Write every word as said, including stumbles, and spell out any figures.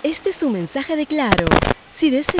Este es un mensaje de Claro. Si desea